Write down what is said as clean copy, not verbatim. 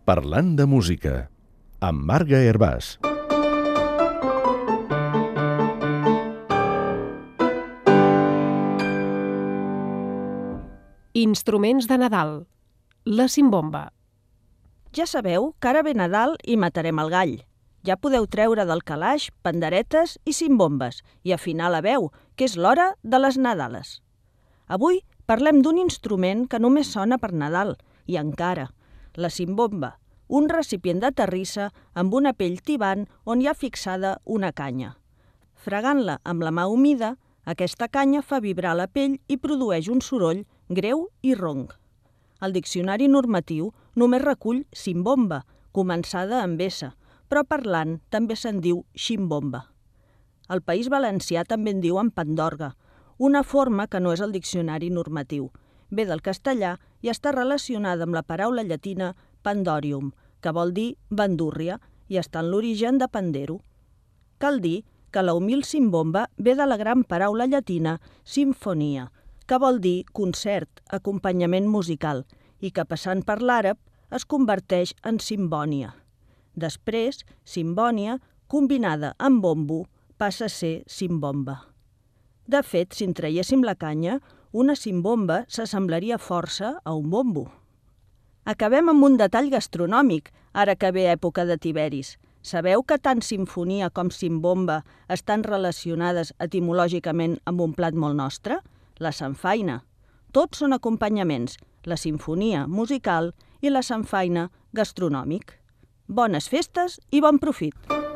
Parlant de música, amb Marga Hervàs. Instruments de Nadal. La simbomba. Ja sabeu que ara ve Nadal i matarem el gall. Ja podeu treure del calaix panderetes i simbombes i afinar la veu, que és l'hora de les Nadales. Avui parlem d'un instrument que només sona per Nadal, i encara, la simbomba, un recipient de terrissa amb una pell tibant on hi ha fixada una canya. Fregant-la amb la mà humida, aquesta canya fa vibrar la pell i produeix un soroll greu i ronc. El diccionari normatiu només recull simbomba, començada amb S, però parlant també se'n diu ximbomba. Al País Valencià també en diuen pandorga, una forma que no és el diccionari normatiu. Ve del castellà i està relacionada amb la paraula llatina pandorium, que vol dir bandúrria i està en l'origen de pandero. Cal dir que la humil simbomba ve de la gran paraula llatina simfonia, que vol dir concert, acompanyament musical, i que passant per l'àrab es converteix en simbònia. Després, simbònia, combinada amb bombo, passa a ser simbomba. De fet, si en traiéssim la canya, una simbomba s'assemblaria força a un bombo. Acabem amb un detall gastronòmic, ara que ve època de tiberis. Sabeu que tant simfonia com simbomba estan relacionades etimològicament amb un plat molt nostre? La samfaina. Tots són acompanyaments, la simfonia musical i la samfaina gastronòmic. Bones festes i bon profit!